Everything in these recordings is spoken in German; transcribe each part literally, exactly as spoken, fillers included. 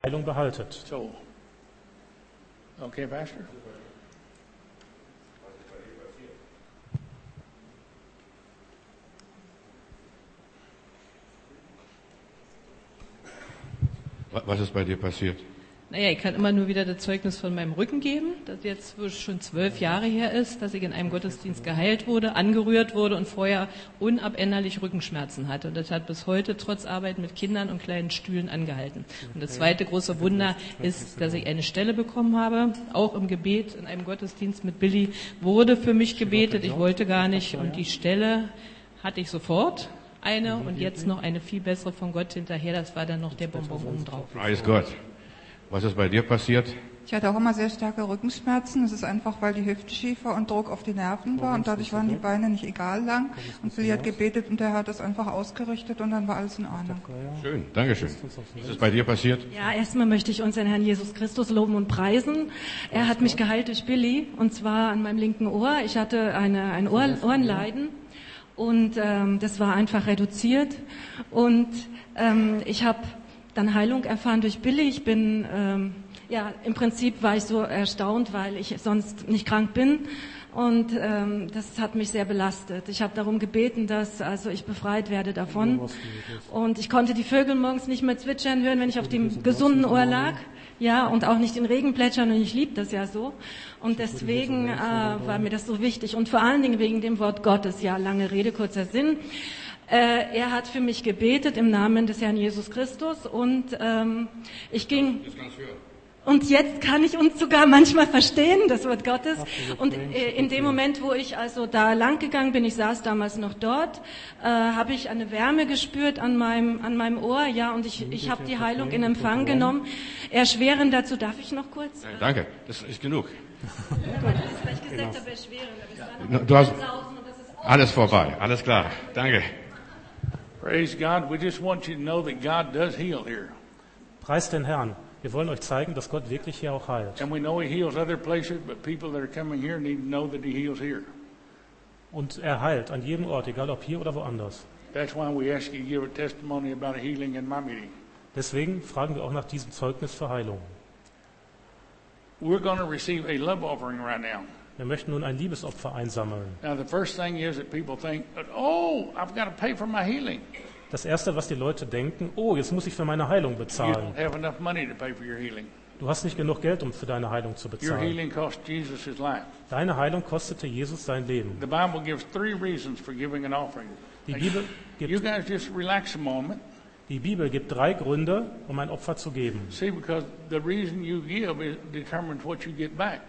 Heilung behaltet. So, okay, Pastor? Was ist bei dir passiert? Naja, ich kann immer nur wieder das Zeugnis von meinem Rücken geben, das jetzt schon zwölf Jahre her ist, dass ich in einem Gottesdienst geheilt wurde, angerührt wurde und vorher unabänderlich Rückenschmerzen hatte. Und das hat bis heute trotz Arbeit mit Kindern und kleinen Stühlen angehalten. Und das zweite große Wunder ist, dass ich eine Stelle bekommen habe, auch im Gebet in einem Gottesdienst mit Billy wurde für mich gebetet. Ich wollte gar nicht und die Stelle hatte ich sofort. Eine und jetzt noch eine viel bessere von Gott hinterher, das war dann noch der Bonbon oben drauf. Preis Gott. Was ist bei dir passiert? Ich hatte auch immer sehr starke Rückenschmerzen. Das ist einfach, weil die Hüfte schief war und Druck auf die Nerven war und dadurch waren die Beine nicht egal lang. Und Billy hat gebetet und der hat das einfach ausgerichtet und dann war alles in Ordnung. Schön, Dankeschön. Was ist bei dir passiert? Ja, erstmal möchte ich unseren Herrn Jesus Christus loben und preisen. Er hat mich geheilt durch Billy und zwar an meinem linken Ohr. Ich hatte eine, ein Ohr, Ohrenleiden. Und ähm, das war einfach reduziert. Und ähm, ich habe dann Heilung erfahren durch Billy. Ich bin, ähm, ja, im Prinzip war ich so erstaunt, weil ich sonst nicht krank bin. Und ähm, das hat mich sehr belastet. Ich habe darum gebeten, dass also ich befreit werde davon. Und ich konnte die Vögel morgens nicht mehr zwitschern hören, wenn ich auf dem gesunden Ohr lag. Ja, und auch nicht den Regen plätschern. Und ich liebe das ja so. Und deswegen äh, war mir das so wichtig. Und vor allen Dingen wegen dem Wort Gottes. Ja, lange Rede, kurzer Sinn. Äh, er hat für mich gebetet im Namen des Herrn Jesus Christus. Und ähm, ich ging... Und jetzt kann ich uns sogar manchmal verstehen, das Wort Gottes. Und äh, in dem Moment, wo ich also da lang gegangen bin, ich saß damals noch dort, äh, habe ich eine Wärme gespürt an meinem an meinem Ohr, ja, und ich ich habe die Heilung in Empfang genommen. Erschwerend dazu, darf ich noch kurz? Nein, danke, das ist genug. Gut, das ist, weil ich gesagt habe, erschwerend. Aber es Du hast war alles vorbei, alles klar, danke. Praise God. We just want you to know that God does heal here. Preist den Herrn. Wir wollen euch zeigen, dass Gott wirklich hier auch heilt. And we know He heals other places, but people that are coming here need to know that He heals here. Und er heilt an jedem Ort, egal ob hier oder woanders. That's why we ask you to give a testimony about a healing in my meeting. Deswegen fragen wir auch nach diesem Zeugnis für Heilung. We're going to receive a love offering right now. Wir möchten nun ein Liebesopfer einsammeln. Now the first thing is that people think, oh, I've got to pay for my healing. Das Erste, was die Leute denken, oh, jetzt muss ich für meine Heilung You bezahlen. don't have enough money to pay for your healing. Du hast nicht genug Geld, um für deine Heilung zu Your bezahlen. healing cost Jesus His life. Deine Heilung kostete Jesus sein Leben. The Bible gives three reasons for giving an offering. Die Bibel You gibt, guys just relax a moment. die Bibel gibt drei Gründe, um ein Opfer zu geben. See, because the reason you give is determines what you get back.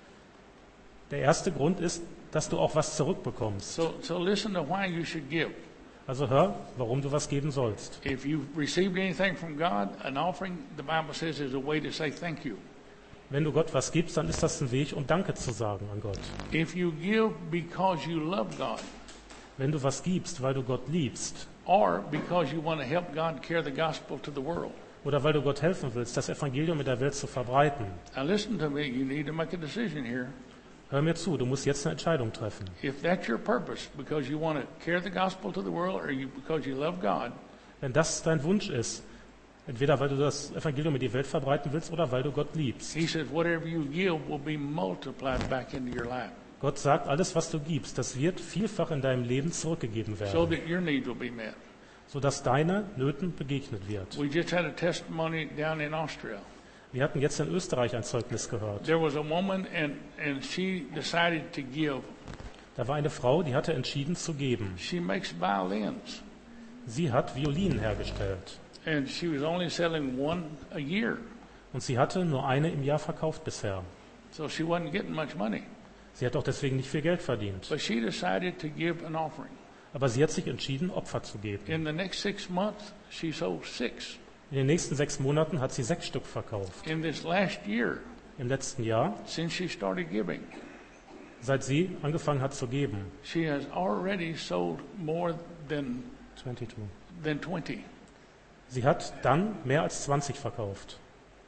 Der erste Grund ist, dass du auch was zurückbekommst. So, so listen to why you should give. Also hör, warum du was geben sollst. If you've received anything from God, an offering, the Bible says, is a way to say thank you. Wenn du Gott was gibst, dann ist das ein Weg, um Danke zu sagen an Gott. If you give because you love God, Wenn du was gibst, weil du Gott liebst, or because you want to help God carry the gospel to the world. oder weil du Gott helfen willst, das Evangelium in der Welt zu verbreiten, Now listen to me, you need to make a decision here. hör mir zu, du musst jetzt eine Entscheidung treffen. If that's your purpose, because you want to carry the gospel to the world, or you, because you love God, Wenn das dein Wunsch ist, entweder weil du das Evangelium in die Welt verbreiten willst oder weil du Gott liebst. He says whatever you give will be multiplied back into your life, Gott sagt, alles, was du gibst, das wird vielfach in deinem Leben zurückgegeben so werden, that your need will be met. sodass deiner Nöten begegnet wird. We just had a testimony down in Austria. Wir hatten jetzt in Österreich ein Zeugnis gehört. There was a woman, and, and she decided to give. Da war eine Frau, die hatte entschieden zu geben. She makes violins, Sie hat Violinen hergestellt. and she was only selling one a year, Und sie hatte nur eine im Jahr verkauft bisher. so she wasn't getting much money. Sie hat auch deswegen nicht viel Geld verdient. But she decided to give an offering. Aber sie hat sich entschieden, Opfer zu geben. In the next six months, she sold six. In den nächsten sechs Monaten hat sie sechs Stück verkauft. In this last year, Im letzten Jahr, since she started giving, seit sie angefangen hat zu geben. she has already sold more than zweiundzwanzig. than twenty. Sie hat dann mehr als zwanzig verkauft.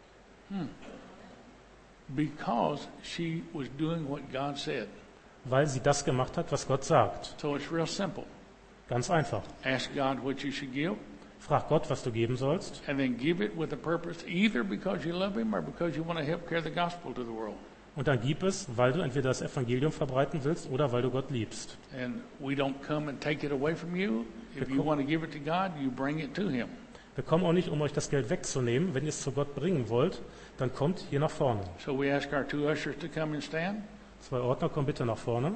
Because she was doing what God said. Weil sie das gemacht hat, was Gott sagt. So it's real simple. Ganz einfach. Ask God what you should give. Frag Gott, was du geben sollst. and then give it with a purpose, either because you love Him or because you want to help carry the gospel to the world. Und dann gib es, weil du entweder das Evangelium verbreiten willst oder weil du Gott liebst. And we don't come and take it away from you. If you want to give it to God, you bring it to Him. Wir kommen auch nicht, um euch das Geld wegzunehmen. Wenn ihr es zu Gott bringen wollt, dann kommt hier nach vorne. So we ask our two ushers to come and stand. Zwei Ordner, kommt bitte nach vorne.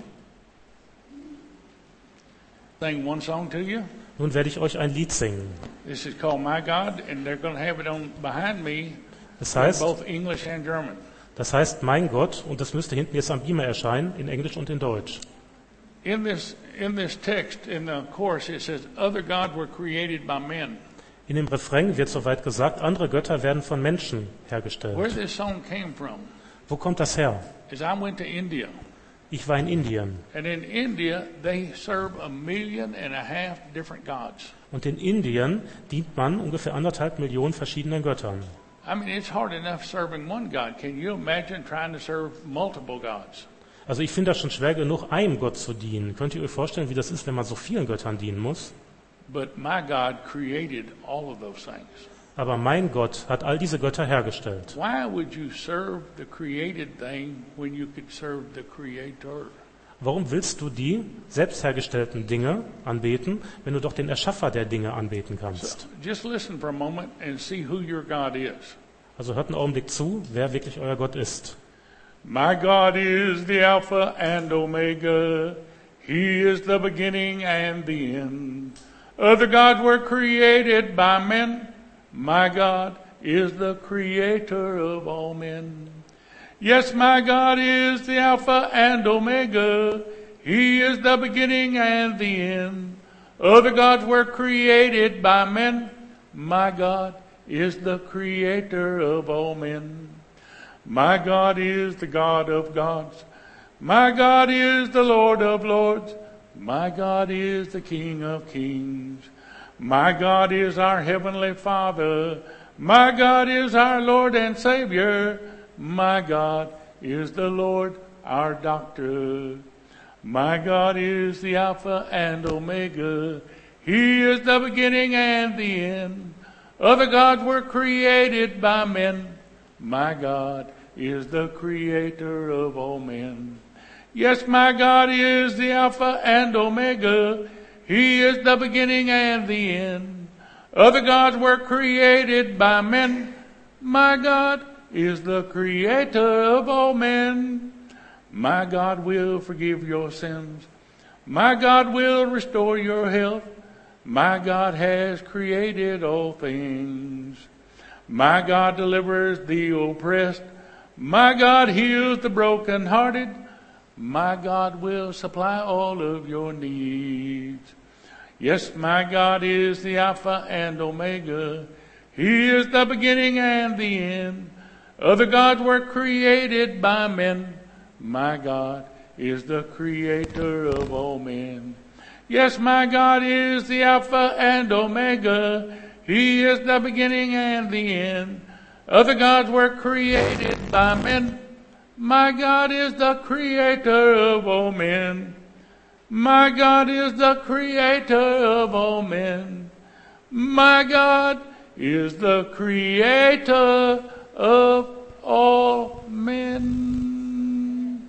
Sing one song to you. Nun werde ich euch ein Lied singen. This is called My God, and they're going to have it on behind me, Das in heißt, both English and German. das heißt Mein Gott, und das müsste hinten jetzt am Beamer erscheinen, in Englisch und in Deutsch. In this in this text, in the chorus, it says, "Other gods were created by men." In dem Refrain wird soweit gesagt, andere Götter werden von Menschen Where hergestellt. this song came from Wo kommt das her? is I went to India, Ich war in Indien. and in India they serve a million and a half different gods. Und in Indien dient man ungefähr anderthalb Millionen verschiedenen Göttern. I mean, it's hard enough serving one God. Can you imagine trying to serve multiple gods? Also ich finde das schon schwer genug, einem Gott zu dienen. Könnt ihr euch vorstellen, wie das ist, wenn man so vielen Göttern dienen muss? But my God created all of those things. Aber mein Gott hat all diese Götter hergestellt. Why would you serve the created thing when you could serve the Creator? Warum willst du die selbst hergestellten Dinge anbeten, wenn du doch den Erschaffer der Dinge anbeten So kannst? just listen for a moment and see who your God is. Also hört einen Augenblick zu, wer wirklich euer Gott ist. My God is the Alpha and Omega. He is the beginning and the end. Other gods were created by men. My God is the creator of all men. Yes, my God is the Alpha and Omega. He is the beginning and the end. Other gods were created by men. My God is the creator of all men. My God is the God of gods. My God is the Lord of lords. My God is the King of kings. My God is our Heavenly Father. My God is our Lord and Savior. My God is the Lord our Doctor. My God is the Alpha and Omega. He is the beginning and the end. Other gods were created by men. My God is the creator of all men. Yes, my God is the Alpha and Omega. He is the beginning and the end. Other gods were created by men. My God is the creator of all men. My God will forgive your sins. My God will restore your health. My God has created all things. My God delivers the oppressed. My God heals the brokenhearted. My God will supply all of your needs. Yes, my God is the Alpha and Omega. He is the beginning and the end. Other gods were created by men. My God is the creator of all men. Yes, my God is the Alpha and Omega. He is the beginning and the end. Other gods were created by men. My God is the creator of all men. My God is the creator of all men. My God is the creator of all men.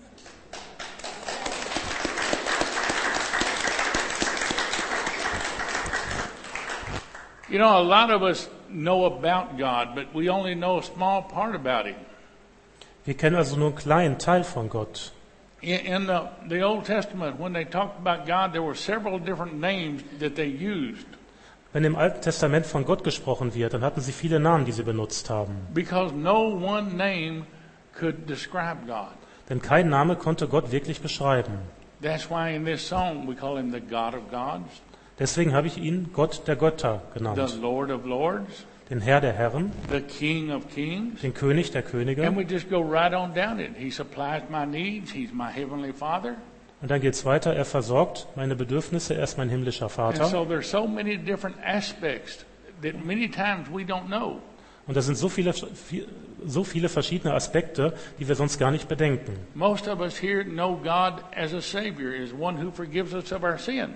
You know, a lot of us know about God, but we only know a small part about Him. Wir kennen also nur einen kleinen Teil von Gott. In, in the, the Old Testament, when they talked about God, there were several different names that they used Wenn im Alten Testament von Gott gesprochen wird, dann hatten sie viele Namen, die sie benutzt haben. because no one name could describe God. Denn kein Name konnte Gott wirklich beschreiben. That's why in this song we call Him the God of gods, Deswegen habe ich ihn Gott der Götter the genannt. Lord of lords, Den Herr der Herren, the King of kings. den König der Könige. And we just go right on down it. He supplies my needs. He's my heavenly Father. Und dann geht's weiter, er versorgt meine Bedürfnisse, er ist mein himmlischer And Vater. so there's so many different aspects that many times we don't know. Und da sind so viele, so viele verschiedene Aspekte, die wir sonst gar nicht bedenken. Most of us here know God as a Savior, as one who forgives us of our sins.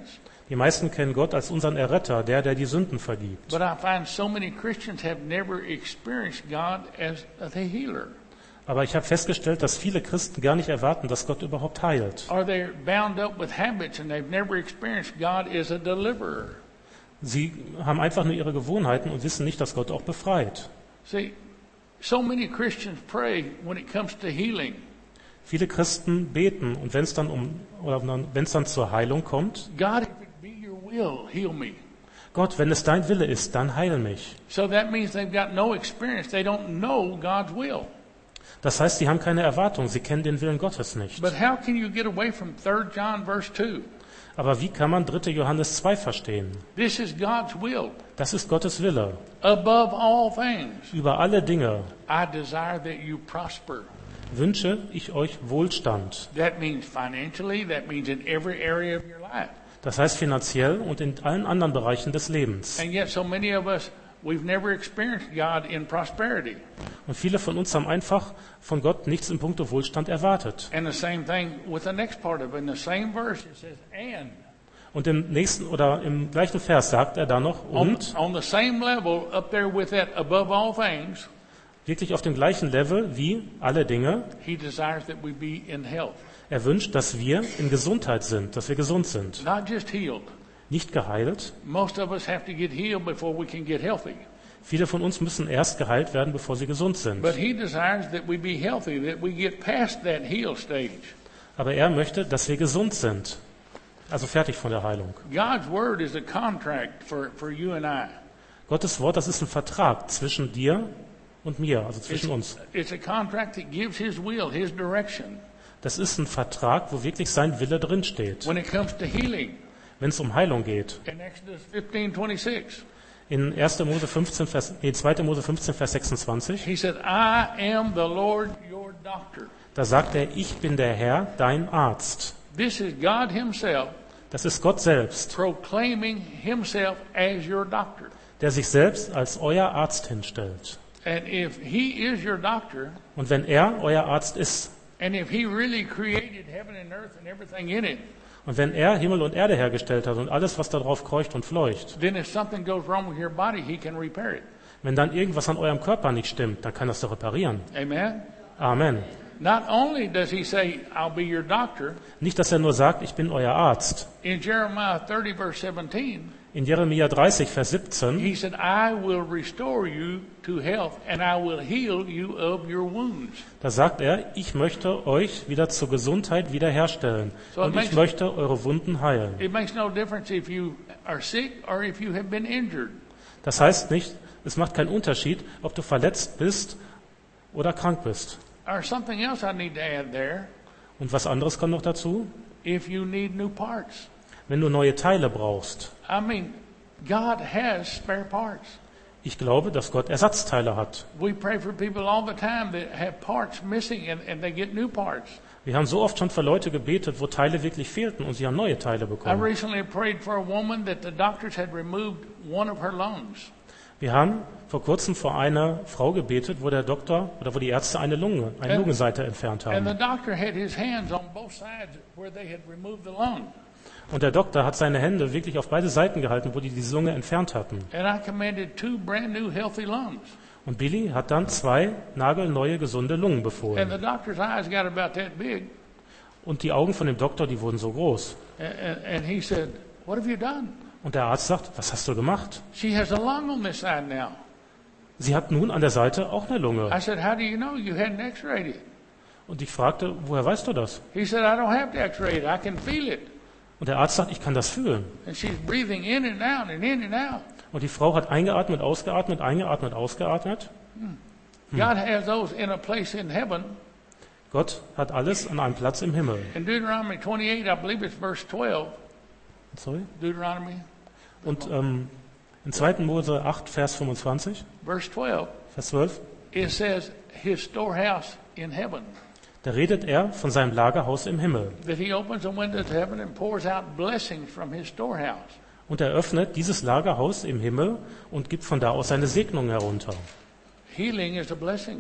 Die meisten kennen Gott als unseren Erretter, der, der die Sünden vergibt. But I find so many Christians have never experienced God as the healer. Aber ich habe festgestellt, dass viele Christen gar nicht erwarten, dass Gott überhaupt heilt. Or they're bound up with habits and they've never experienced God as a deliverer. Sie haben einfach nur ihre Gewohnheiten und wissen nicht, dass Gott auch befreit. See, so many Christians pray when it comes to healing. Viele Christen beten und wenn es dann um oder wenn es dann zur Heilung kommt, God, if it be your will, heal me. Gott, wenn es dein Wille ist, dann heil mich. So that means they've got no experience. They don't know God's will. Das heißt, sie haben keine Erwartung, sie kennen den Willen Gottes nicht. But how can you get away from Third John verse two? Aber wie kann man dritter Johannes zwei verstehen? This is God's will. Das ist Gottes Wille. Above all things, Über alle Dinge I desire that you prosper. wünsche ich euch Wohlstand. That means financially, that means in every area of your life. Das heißt finanziell und in allen anderen Bereichen des Lebens. And yet so many of us, we've never experienced God in prosperity. Und viele von uns haben einfach von Gott nichts in puncto Wohlstand erwartet. And the same thing with the next part of it. In the same verse, it says, and. Und im nächsten oder im gleichen Vers sagt er dann noch, On, und on the same level, up there with that, above all things, wirklich auf dem gleichen Level wie alle Dinge. He desires that we be in health. Er wünscht, dass wir in Gesundheit sind, dass wir gesund sind. Not just healed. Nicht geheilt. Most of us have to get healed before we can get healthy. Viele von uns müssen erst geheilt werden, bevor sie gesund sind. But He desires that we be healthy, that we get past that heal stage. Aber er möchte, dass wir gesund sind. Also fertig von der Heilung. God's Word is a contract for, for you and I. Gottes Wort, das ist ein Vertrag zwischen dir und mir, also It's, zwischen uns. it's a contract that gives His will, His direction. Das ist ein Vertrag, wo wirklich sein Wille drinsteht. When it comes to healing, Wenn es um Heilung geht. in Exodus fifteen twenty-six, In erster Mose fünfzehn, Vers, nee, zweiter Mose fünfzehn, Vers sechsundzwanzig, He said, I am the Lord your doctor. da sagt er, ich bin der Herr, dein Arzt. This is God Himself Das ist Gott selbst, proclaiming Himself as your doctor. der sich selbst als euer Arzt hinstellt. And if He is your doctor, Und wenn er euer Arzt ist, and if He really created heaven and earth and everything in it, und wenn er Himmel und Erde hergestellt hat und alles, was darauf kreucht und fleucht, then if something goes wrong with your body, He can repair it. wenn dann irgendwas an eurem Körper nicht stimmt, dann kann das doch reparieren. Amen? Amen. Not only does He say, I'll be your doctor, Nicht, dass er nur sagt, ich bin euer Arzt. in Jeremiah thirty verse seventeen, In Jeremia dreißig, Vers siebzehn, He said, I will restore you to health and I will heal you of your wounds. da sagt er, ich möchte euch wieder zur Gesundheit wiederherstellen. So it Und ich makes- möchte eure Wunden heilen. It makes no difference if you are sick or if you have been injured. Das heißt nicht, es macht keinen Unterschied, ob du verletzt bist oder krank bist. Or something else I need to add there, Und was anderes kommt noch dazu? if you need new parts. Wenn du neue Teile brauchst. I mean, God has spare parts. Ich glaube, dass Gott Ersatzteile hat. We pray for people all the time that have parts missing and, and they get new parts. Wir haben so oft schon für Leute gebetet, wo Teile wirklich fehlten und sie haben neue Teile I bekommen. recently prayed for a woman that the doctors had removed one of her lungs. Wir haben vor kurzem vor einer Frau gebetet, wo der Doktor oder wo die Ärzte eine Lunge, eine And- Lungenseite entfernt And the haben. doctor had his hands on both sides where they had removed the lung. Und der Doktor hat seine Hände wirklich auf beide Seiten gehalten, wo die diese Lunge entfernt hatten. And I commanded two brand new healthy lungs. Und Billy hat dann zwei nagelneue, gesunde Lungen And befohlen. the doctor's eyes got about that big. Und die Augen von dem Doktor, die wurden so groß. And, and, and he said, what have you done? Und der Arzt sagt, was hast du gemacht? She has a lung on this side now. Sie hat nun an der Seite auch eine I Lunge. said, how do you know? You hadn't x-rayed it. Und ich fragte, woher weißt du das? He said, I don't have to x-ray it. I can feel it. Und der Arzt sagt, ich kann das fühlen. And she's breathing in and out and in and out. Und die Frau hat eingeatmet, ausgeatmet, eingeatmet, ausgeatmet. God has those in a place in heaven. Gott hat alles an einem Platz im Himmel. In Deuteronomy twenty-eight, I believe it's verse twelve. Sorry. Deuteronomy, Und ähm, in zweiter Mose acht, Vers fünfundzwanzig, verse twelve, Vers zwölf, it says, his storehouse in heaven. da redet er von seinem Lagerhaus im Himmel. That he opens the windows of heaven and pours out blessings from his storehouse. Und er öffnet dieses Lagerhaus im Himmel und gibt von da aus seine Segnung herunter. Healing is a blessing.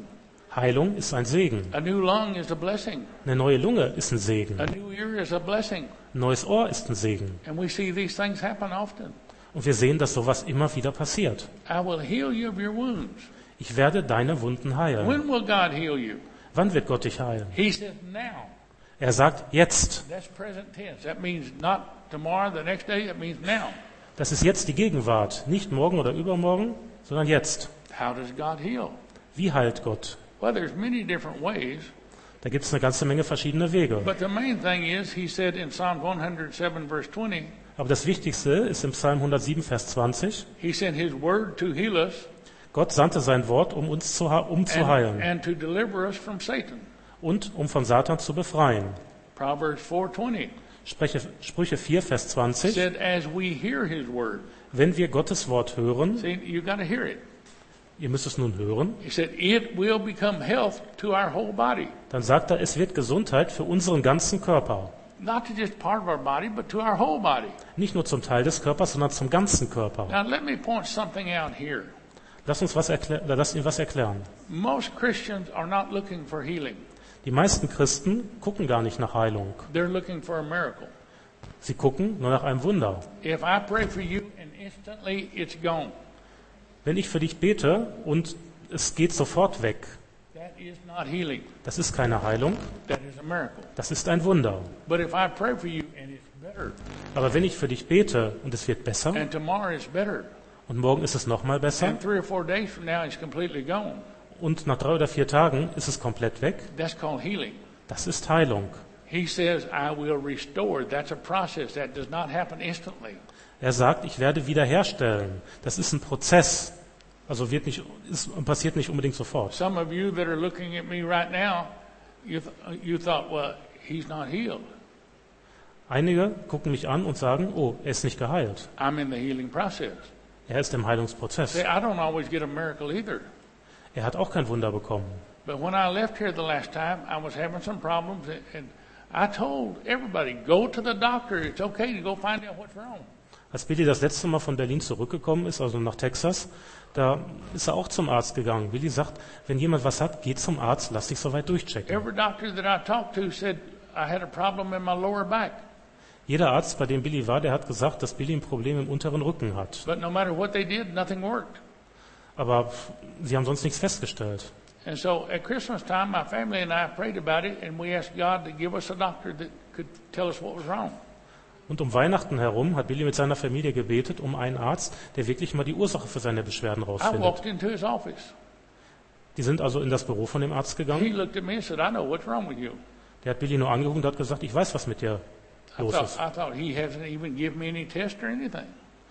Heilung ist ein Segen. A new lung is a blessing. Eine neue Lunge ist ein Segen. A new ear is a blessing. Ein neues Ohr ist ein Segen. And we see these things happen often. Und wir sehen, dass sowas immer wieder passiert. I will heal you of your wounds. Ich werde deine Wunden heilen. When will God heal you? Wann wird Gott dich heilen? He says now. Er sagt jetzt. That's present tense. That means not tomorrow, the next day. That means now. Das ist jetzt die Gegenwart. Nicht morgen oder übermorgen, sondern jetzt. How does God heal? Wie heilt Gott? Well, there's many different ways. Da gibt es eine ganze Menge verschiedene Wege. But the main thing is, he said in Psalm one oh seven, verse twenty, Aber das Wichtigste ist im Psalm hundertsieben, Vers zwanzig. he sent his word to heal us Gott sandte sein Wort, um uns zu, um zu and, heilen and to deliver us from Satan. und um von Satan zu befreien. Proverbs four twenty Sprüche, Sprüche vier, Vers zwanzig. said, as we hear his word. Wenn wir Gottes Wort hören, See, you got to hear it. ihr müsst es nun hören, He said, it will become health to our whole body. dann sagt er, es wird Gesundheit für unseren ganzen Körper. Not to just part of our body, but to our whole body. Nicht nur zum Teil des Körpers, sondern zum ganzen Körper. Now, let me point something out here. Lass uns was erklären, lass ihn was erklären. Most Christians are not looking for healing. Die meisten Christen gucken gar nicht nach Heilung. They're looking for a miracle. Sie gucken nur nach einem Wunder. If I pray for you and instantly it's gone, Wenn ich für dich bete und es geht sofort weg, that is not healing. das ist keine Heilung, That is a miracle. das ist ein Wunder. But if I pray for you and it's better, Aber wenn ich für dich bete und es wird besser and tomorrow it's better, und morgen ist es nochmal besser and three or four days from now it's completely gone, und nach drei oder vier Tagen ist es komplett weg, that's called healing. das ist Heilung. He says, I will restore. That's a process that does not happen instantly. Er sagt, ich werde wiederherstellen. Das ist ein Prozess. Also wird nicht, ist, passiert nicht unbedingt sofort. Some of you that are looking at me right now, you, th- you thought, well, he's not healed. Einige gucken mich an und sagen, oh, er ist nicht geheilt. I'm in the healing process. Er ist im Heilungsprozess. See, I don't always get a miracle either. Er hat auch kein Wunder bekommen. But when I left here the last time, I was having some problems, and, and I told everybody, go to the doctor. It's okay to go find out what's wrong. Als Billy das letzte Mal von Berlin zurückgekommen ist, also nach Texas, da ist er auch zum Arzt gegangen. Billy sagt, wenn jemand was hat, geh zum Arzt, lass dich soweit durchchecken. Every doctor that I talked to said I had a problem in my lower back. Jeder Arzt, bei dem Billy war, der hat gesagt, dass Billy ein Problem im unteren Rücken hat. But no matter what they did, nothing worked. Aber sie haben sonst nichts festgestellt. And so at Christmas time, my family and I prayed about it, and we asked God to give us a doctor that could tell us what was wrong. Und um Weihnachten herum hat Billy mit seiner Familie gebetet um einen Arzt, der wirklich mal die Ursache für seine Beschwerden I rausfindet. walked into his office. Die sind also in das Büro von dem Arzt He gegangen. looked at me and said, I know what's wrong with you. Der hat Billy nur angeguckt und hat gesagt, ich weiß, was mit dir I los thought, ist. I thought he hasn't even given me any test or anything.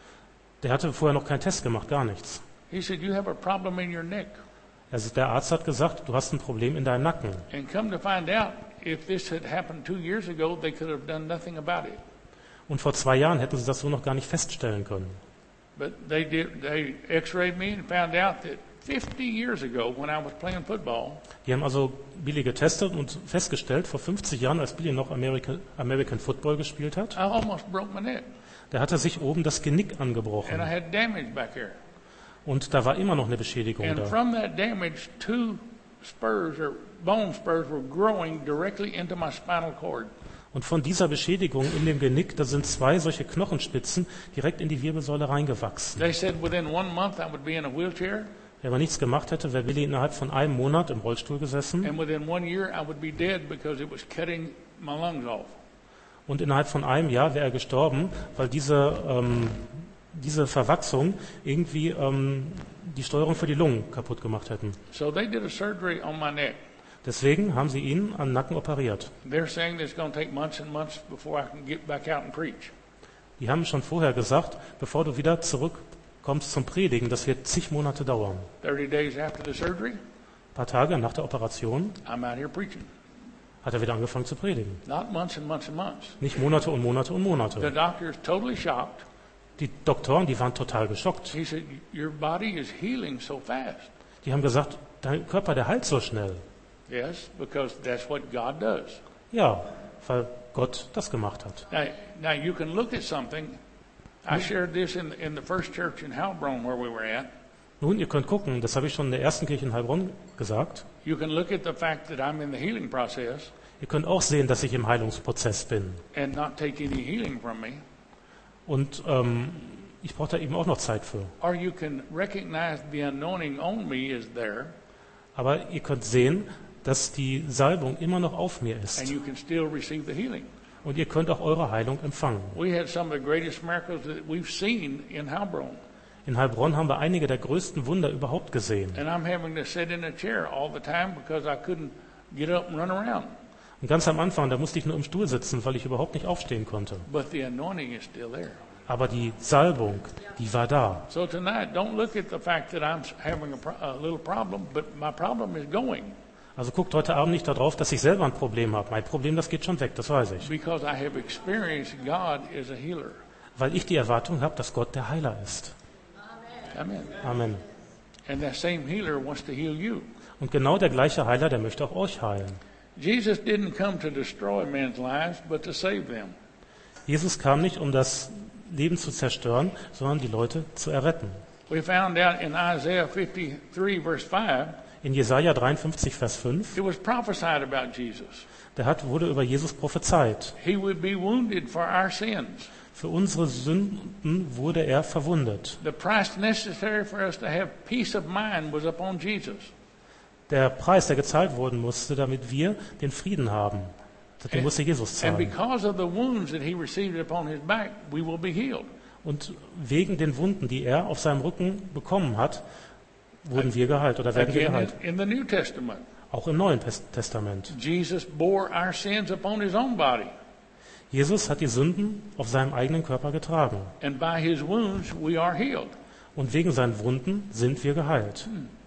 Der hatte vorher noch keinen Test gemacht, gar nichts. He said, you have a problem in your neck. Also der Arzt hat gesagt, du hast ein Problem in deinem Nacken. And come to find out, if this had happened two years ago, they could have done nothing about it. Und vor zwei Jahren hätten sie das so noch gar nicht feststellen können. But they did. They X-rayed me and found out that fifty years ago, when I was playing football, Die haben also Billy getestet und festgestellt, vor fünfzig Jahren, als Billy noch American, American Football gespielt hat, I almost broke my neck, da hat er sich oben das Genick and angebrochen. I had damage back there. Und da war immer noch eine Beschädigung And da. from that damage, two spurs or bone spurs were growing directly into my spinal cord. Und von dieser Beschädigung in dem Genick, da sind zwei solche Knochenspitzen direkt in die Wirbelsäule reingewachsen. They said within one month I would be in a wheelchair, Wenn man nichts gemacht hätte, wäre Billy innerhalb von einem Monat im Rollstuhl gesessen. and within one year I would be dead because it was cutting my lungs off. Und innerhalb von einem Jahr wäre er gestorben, weil diese, ähm, diese Verwachsung irgendwie ähm, die Steuerung für die Lungen kaputt gemacht hätten. So they did a surgery on my neck. Deswegen haben sie ihn am Nacken operiert. They're saying that it's going to take months and months before I can get back out and preach. Die haben schon vorher gesagt, bevor du wieder zurückkommst zum Predigen, das wird zig Monate dauern. thirty days after the surgery, Ein paar Tage nach der Operation I'm out here preaching. hat er wieder angefangen zu predigen. Not months and months and months. Nicht Monate und Monate und The Monate. doctor is totally shocked. Die Doktoren, die waren total geschockt. He said, your body is healing so fast. Die haben gesagt, dein Körper, der heilt so schnell. Yes, because that's what God does. Ja, weil Gott das gemacht hat. Now, now you can look at something. I shared this in, in the first church in Heilbronn where we were at. Nun, ihr könnt gucken, das habe ich schon in der ersten Kirche in Heilbronn gesagt. You can look at the fact that I'm in the healing process Ihr könnt auch sehen, dass ich im Heilungsprozess bin. and not take any healing from me. Und ähm, ich brauche da eben auch noch Zeit für. Or you can recognize the anointing on me is there, Aber ihr könnt sehen, dass die Salbung immer noch auf mir and ist. you can still receive the healing. Und ihr könnt auch eure Heilung empfangen. We had some of the greatest miracles that we've seen in Heilbronn. In Heilbronn haben wir einige der größten Wunder überhaupt gesehen. And I'm having to sit in a chair all the time because I couldn't get up and run around. Und ganz am Anfang, da musste ich nur im Stuhl sitzen, weil ich überhaupt nicht aufstehen konnte. But the anointing is still there. Aber die Salbung, die war da. So tonight, don't look at the fact that I'm having a, pro- a little problem, but my problem is going Also guckt heute Abend nicht darauf, dass ich selber ein Problem habe. Mein Problem, das geht schon weg, das weiß ich. because I have experienced God is a healer. Weil ich die Erwartung habe, dass Gott der Heiler ist. Amen. Amen. And that same healer wants to heal you. Und genau der gleiche Heiler, der möchte auch euch heilen. Jesus didn't come to destroy men's lives, but to save them. Jesus kam nicht, um das Leben zu zerstören, sondern die Leute zu erretten. We found out in Isaiah fifty-three, verse five, In Jesaja dreiundfünfzig, Vers fünf, it was prophesied about Jesus. der hat, wurde über Jesus prophezeit. He would be wounded for our sins. Für unsere Sünden wurde er verwundet. The price necessary for us to have peace of mind was upon Jesus. Der Preis, der gezahlt worden musste, damit wir den Frieden haben, den musste Jesus And zahlen. because of the wounds that he received upon his back, we will be healed. Und wegen den Wunden, die er auf seinem Rücken bekommen hat, wurden wir geheilt oder werden wir Again, geheilt. in, in the New Testament, Auch im Neuen Pes- Testament. Jesus bore our sins upon his own body. Jesus hat die Sünden auf seinem eigenen Körper getragen. And by his wounds, we are healed. Und wegen seinen Wunden sind wir geheilt.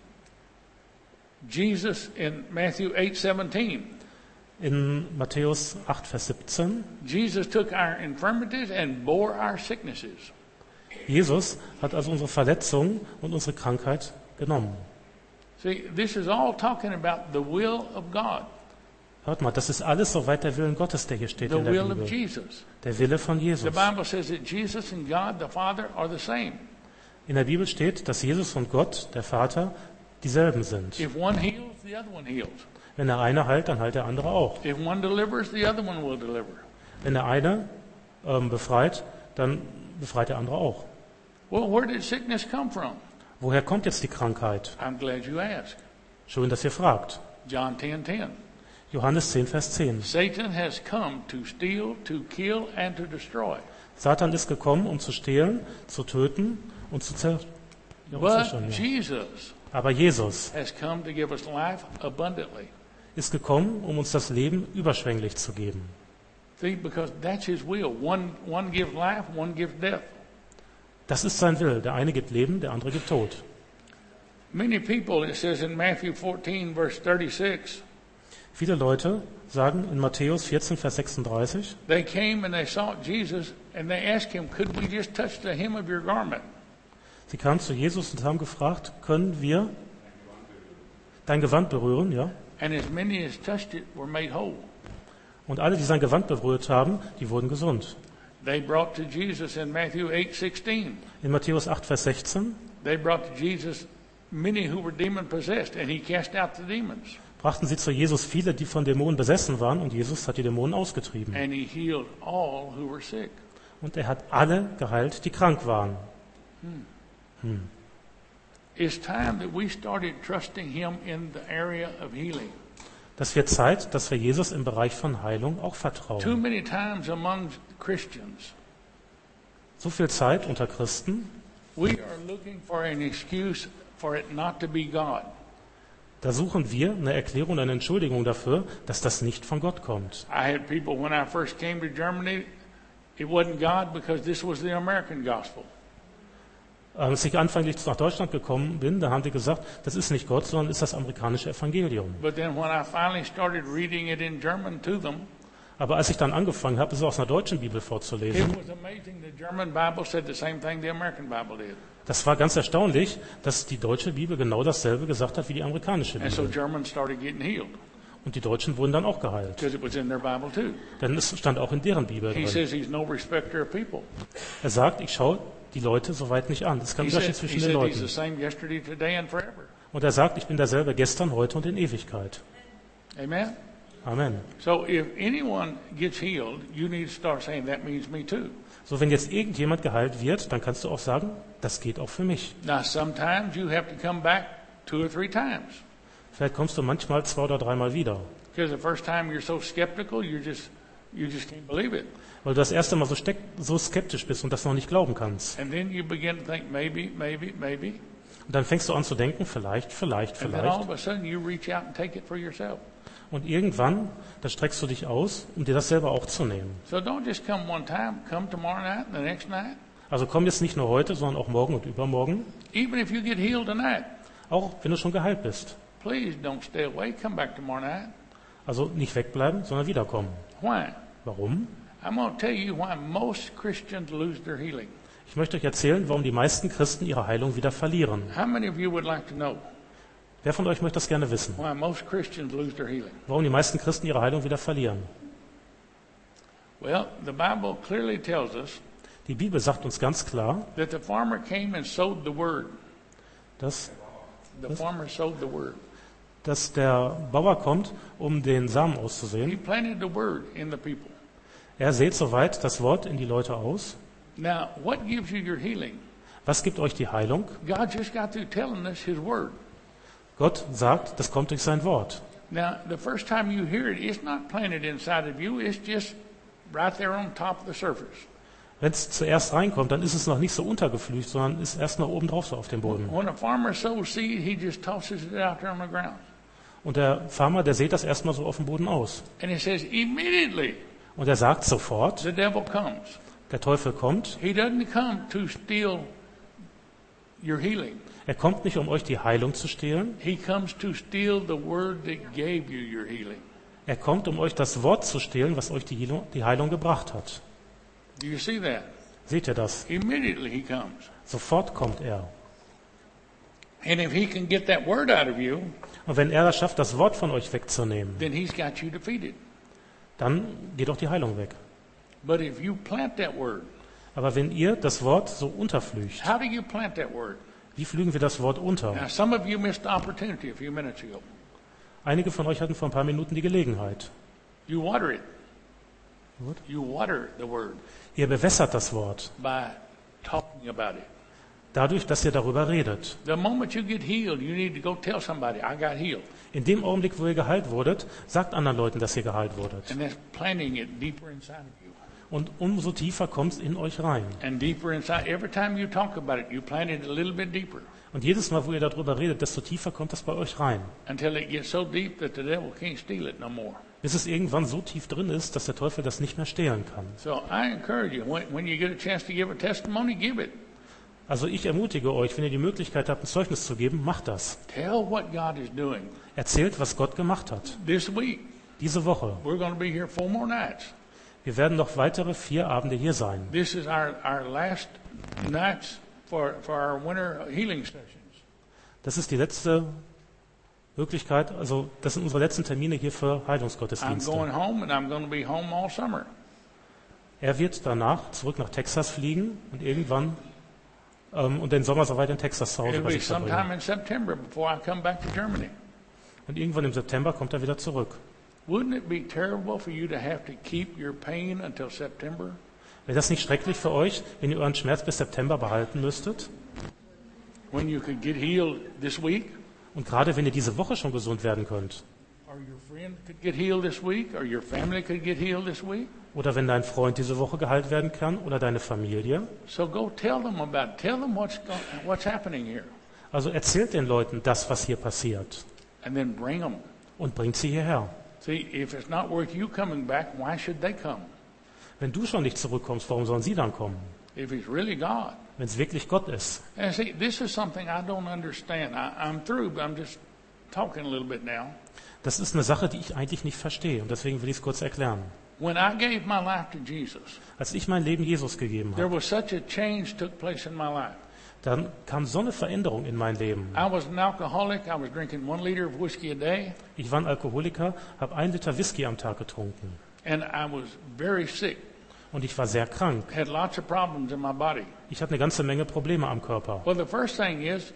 Jesus in Matthew eight seventeen, In Matthäus acht, Vers siebzehn. Jesus took our infirmities and bore our sicknesses. Jesus hat also unsere Verletzungen und unsere Krankheit genommen. See, this is all talking about the will of God, Hört mal, das ist alles soweit der Willen Gottes, der hier steht the in der will of Bibel. Jesus. Der Wille von The Jesus. Bible says that Jesus and God the Father are the same. In der Bibel steht, dass Jesus und Gott, der Vater, dieselben sind. If one heals, the other one heals. Wenn der eine heilt, dann heilt der andere auch. If one delivers, the other one will deliver. Wenn der eine ähm, befreit, dann befreit der andere auch. Well, where did sickness come from? Woher kommt jetzt die Krankheit? I'm glad you asked. Schön, dass ihr fragt. John ten ten. Johannes zehn, Vers zehn. Satan has come to steal, to kill, and to destroy. Satan ist gekommen, um zu stehlen, zu töten und zu zer ja, und But zerstören, ja. Jesus Aber Jesus has come to give us life abundantly. ist gekommen, um uns das Leben überschwänglich zu geben. See, because that's his will. One, one gives life, one gives death. Das ist sein Wille. Der eine gibt Leben, der andere gibt Tod. Many people, it says in Matthew fourteen, verse thirty-six, Viele Leute sagen in Matthäus vierzehn, Vers sechsunddreißig, they came and they sought Jesus and they asked him, could we just touch the hem of your garment? sie kamen zu Jesus und haben gefragt, können wir dein Gewand berühren? Ja. And as many as touched it were made whole. Und alle, die sein Gewand berührt haben, die wurden gesund. They brought to Jesus in Matthew eight sixteen. In Matthäus acht, Vers sechzehn They brought to Jesus many who were demon possessed, and he cast out the demons, brachten sie zu Jesus viele, die von Dämonen besessen waren, und Jesus hat die Dämonen ausgetrieben. and he healed all who were sick. Und er hat alle geheilt, die krank waren. It's time that we started trusting him in the area of healing. Das wird Zeit, dass wir Jesus im Bereich von Heilung auch Too vertrauen. many times among Christians, So viel Zeit unter Christen, we are looking for an excuse for it not to be God. da suchen wir eine Erklärung, eine Entschuldigung dafür, dass das nicht von Gott kommt. I had people when I first came to Germany, it wasn't God because this was the American gospel. Als ich anfänglich nach Deutschland gekommen bin, da haben die gesagt, das ist nicht Gott, sondern ist das amerikanische Evangelium. But then when I finally started reading it in German to them, Aber als ich dann angefangen habe, es aus einer deutschen Bibel it vorzulesen, was amazing. The German Bible said the same thing the American Bible did. das war ganz erstaunlich, dass die deutsche Bibel genau dasselbe gesagt hat wie die amerikanische And so Bibel. Germans started getting healed. Und die Deutschen wurden dann auch geheilt. because it was in their Bible too. Denn es stand auch in deren Bibel He drin. says he's no respecter of people. Er sagt, ich schaue die Leute soweit nicht an. Das ist kein He Unterschied said, he zwischen den said he's the Leuten. same yesterday, today, and forever. Und er sagt, ich bin derselbe gestern, heute und in Ewigkeit. Amen? Amen. So if anyone gets healed, you need to start saying, that means me too. So, wenn jetzt irgendjemand geheilt wird, dann kannst du auch sagen, das geht auch für mich. Now, sometimes you have to come back two or three times. Vielleicht kommst du manchmal zwei oder dreimal wieder. Because the first time you're so skeptical, you just, you just can't believe it. Weil du das erste Mal so, steck, so skeptisch bist und das noch nicht glauben kannst. And then you begin to think, maybe, maybe, maybe. Und dann fängst du an zu denken, vielleicht, vielleicht, And then all vielleicht. of a sudden you reach out and take it for yourself. Und irgendwann, da streckst du dich aus, um dir das selber auch zu nehmen. So don't just come one time, come tomorrow night and the next night. Also komm jetzt nicht nur heute, sondern auch morgen und übermorgen. Even if you get healed tonight, Auch wenn du schon geheilt bist. please don't stay away. Come back tomorrow night. Also nicht wegbleiben, sondern wiederkommen. Why? Warum? I'm going to tell you why most Christians lose their healing. Ich möchte euch erzählen, warum die meisten Christen ihre Heilung wieder verlieren. How many of you would like to know Wer von euch möchte das gerne wissen? why most Christians lose their healing? Warum die meisten Christen ihre Heilung wieder verlieren? Well, the Bible clearly tells us Die Bibel sagt uns ganz klar, that the farmer came and sowed the word. dass, The farmer sowed the word. dass der Bauer kommt, um den Samen He auszusehen. planted the word in the people. Er sät soweit das Wort in die Leute aus. Now, what gives you your healing? Was gibt euch die Heilung? God just got through telling us His word. Gott sagt, das kommt durch sein Wort. Now, the first time you hear it, it's not planted inside of you. It's just right there on top of the surface. Wenn es zuerst reinkommt, dann ist es noch nicht so untergeflücht, sondern ist erst noch oben drauf so auf dem Boden. When a farmer sows seed, he just tosses it out there on the ground. Und der Farmer, der sät das erstmal so auf dem Boden aus. And it says, immediately Und er sagt sofort, the devil comes. der Teufel kommt. He doesn't come to steal your healing. Er kommt nicht, um euch die Heilung zu stehlen. He comes to steal the word that gave you your healing. Er kommt, um euch das Wort zu stehlen, was euch die Heilung, die Heilung gebracht hat. Do you see that? Seht ihr das? Immediately he comes. Sofort kommt er. And if he can get that word out of you, Und wenn er das schafft, das Wort von euch wegzunehmen, then he's got you defeated. dann geht auch die Heilung weg. But if you plant that word, Aber wenn ihr das Wort so unterflücht, how do you plant that word? wie flügen wir das Wort unter? Now, some of you missed the opportunity a few minutes ago. Einige von euch hatten vor ein paar Minuten die Gelegenheit. You water it. What? You water the word Ihr bewässert das Wort, by talking about it. dadurch, dass ihr darüber redet. The moment you get healed, you need to go tell somebody, I got healed. In dem Augenblick, wo ihr geheilt wurdet, sagt anderen Leuten, dass ihr geheilt wurdet. And that's planting it deeper inside of you. Und umso tiefer kommt es in euch rein. And deeper inside. Every time you talk about it, you plant it a little bit deeper Und jedes Mal, wo ihr darüber redet, desto tiefer kommt das bei euch rein. until it gets so deep that the devil can't steal it no more. Bis es irgendwann so tief drin ist, dass der Teufel das nicht mehr stehlen kann. So I encourage you, when, when you get a chance to give a testimony, give it. Also ich ermutige euch, wenn ihr die Möglichkeit habt, ein Zeugnis zu geben, macht das. Tell what God is doing. Erzählt, was Gott gemacht hat. This week, Diese Woche. we're going to be here four more nights. Wir werden noch weitere vier Abende hier sein. This is our, our last nights for, for our winter healing sessions. Das ist die letzte Möglichkeit, also das sind unsere letzten Termine hier für I'm Heilungsgottesdienste. going home and I'm going to be home all summer. Er wird danach zurück nach Texas fliegen und irgendwann ähm, und den Sommer soweit in Texas zu Hause It'll bei be sich verbringen. sometime in September before I come back to Germany. Und irgendwann im September kommt er wieder zurück. Wouldn't it be terrible for you to have to keep your pain until September? Wäre das nicht schrecklich für euch, wenn ihr euren Schmerz bis September behalten müsstet? When you could get healed this week, Und gerade wenn ihr diese Woche schon gesund werden könnt. or your friend could get healed this week, or your family could get healed this week. Oder wenn dein Freund diese Woche geheilt werden kann oder deine Familie. So go tell them about it. Tell them what's, go- what's happening here. Also erzählt den Leuten das, was hier passiert. And then bring them. Und bringt sie hierher. See, if it's not worth you coming back, why should they come? Wenn du schon nicht zurückkommst, warum sollen sie dann kommen? If it's really God. Wenn es wirklich Gott ist. And see, this is something I don't understand. I, I'm through, but I'm just talking a little bit now. Das ist eine Sache, die ich eigentlich nicht verstehe. Und deswegen will ich es kurz erklären. When I gave my life to Jesus, Als ich mein Leben Jesus gegeben there habe, was such a change took place in my life. dann kam so eine Veränderung in mein Leben. I was an alcoholic. I was drinking one liter of whiskey a day, Ich war ein Alkoholiker, habe ein Liter Whisky am Tag getrunken. and I was very sick. Und ich war sehr krank. Had lots of problems in my body. Ich hatte eine ganze Menge Probleme am Körper. Well, the first thing is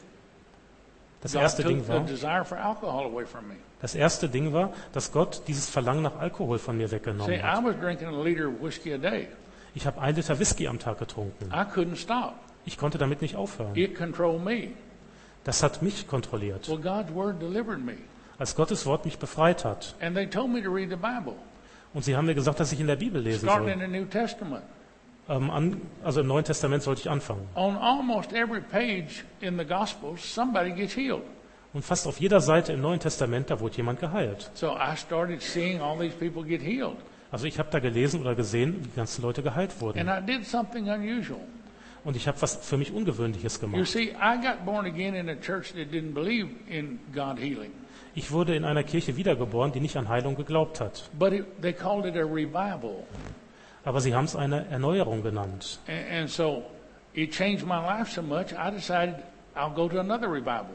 Das God erste took Ding the war, desire for alcohol away from me. das erste Ding war, dass Gott dieses Verlangen nach Alkohol von mir See, weggenommen I hat. was drinking a liter of whiskey a day. Ich habe ein Liter Whisky am Tag getrunken. I couldn't stop. Ich konnte damit nicht aufhören. It controlled me. Das hat mich kontrolliert. Well, God's word delivered me. Als Gottes Wort mich befreit hat. And they told me to read the Bible, Und sie haben mir gesagt, dass ich in der Bibel lesen starting in soll. the New Testament. Ähm, an, also im Neuen Testament sollte ich anfangen. On almost every page in the Gospels, somebody gets healed. Und fast auf jeder Seite im Neuen Testament, da wurde jemand geheilt. So I started seeing all these people get healed. Also ich habe da gelesen oder gesehen, wie die ganzen Leute geheilt And wurden. I did something unusual. Und ich habe was für mich Ungewöhnliches You gemacht. see, I got born again in a church that didn't believe in God healing. Ich wurde in einer Kirche wiedergeboren, die nicht an Heilung geglaubt hat. But it, they called it a revival. Aber sie haben es eine Erneuerung genannt. And, and so it changed my life so much, I decided I'll go to another revival.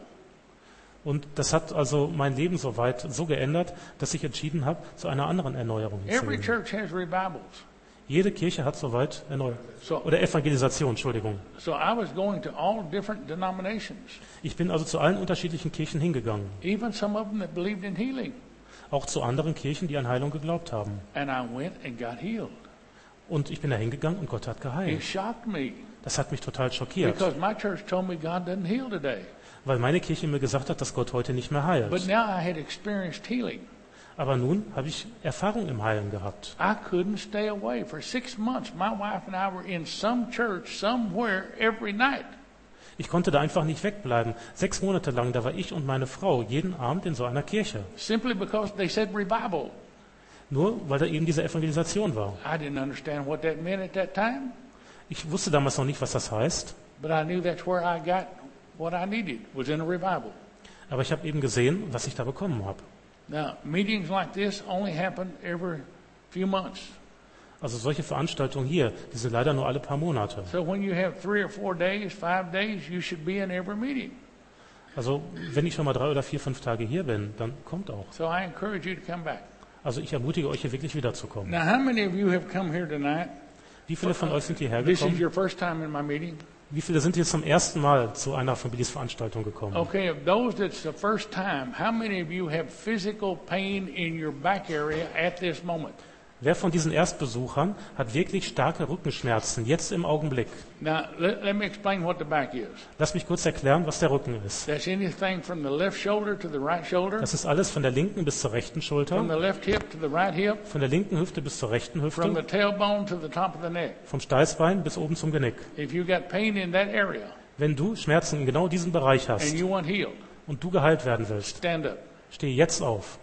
Und das hat also mein Leben so weit so geändert, dass ich entschieden habe, zu einer anderen Erneuerung zu Every gehen. church has revivals. Jede Kirche hat soweit Erneuerung. So, Oder Evangelisation, Entschuldigung. so I was going to all different denominations, Ich bin also zu allen unterschiedlichen Kirchen hingegangen. even some of them that believed in healing. Auch zu anderen Kirchen, die an Heilung geglaubt haben. And I went and got healed. Und ich bin da hingegangen und Gott hat It geheilt. shocked me Das hat mich total schockiert, because my church told me God doesn't heal today. weil meine Kirche mir gesagt hat, dass Gott heute nicht mehr But heilt. now I had experienced healing. Aber nun habe ich Erfahrung im Heilen gehabt. I couldn't stay away. For six months, my wife and I were in some church somewhere every night. Ich konnte da einfach nicht wegbleiben. Sechs Monate lang, da war ich und meine Frau jeden Abend in so einer Kirche. Simply because they said revival. Nur weil da eben diese Evangelisation war. I didn't understand what that meant at that time, Ich wusste damals noch nicht, was das heißt. but I knew that's where I got what I needed, was in a revival. Aber ich habe eben gesehen, was ich da bekommen habe. Now, meetings like this only happen every few months. Also solche Veranstaltungen hier, die sind leider nur alle paar Monate. So when you have three or four days, five days, you should be in every meeting. Also wenn ich schon mal drei oder vier, fünf Tage hier bin, dann kommt auch. So I encourage you to come back. Also ich ermutige euch hier wirklich wiederzukommen. Now, how many of you have come here tonight? Wie viele von euch sind hierher This is gekommen? your first time in my meeting. Wie viele sind jetzt zum ersten Mal zu einer von Billys Veranstaltung gekommen? Okay, of those that's the first time, how many of you have physical pain in your back area at this moment? Wer von diesen Erstbesuchern hat wirklich starke Rückenschmerzen, jetzt im Augenblick? Now, let, let me explain what the back is. Lass mich kurz erklären, was der Rücken ist. That's anything from the left shoulder to the right shoulder, Das ist alles von der linken bis zur rechten from Schulter, the left hip to the right hip, von der linken Hüfte bis zur rechten from the Hüfte, tailbone to the top of the neck. vom Steißbein bis oben zum Genick. If you got pain in that area Wenn du Schmerzen in genau diesem Bereich and hast you want healed, und du geheilt werden willst, stand up. steh jetzt auf.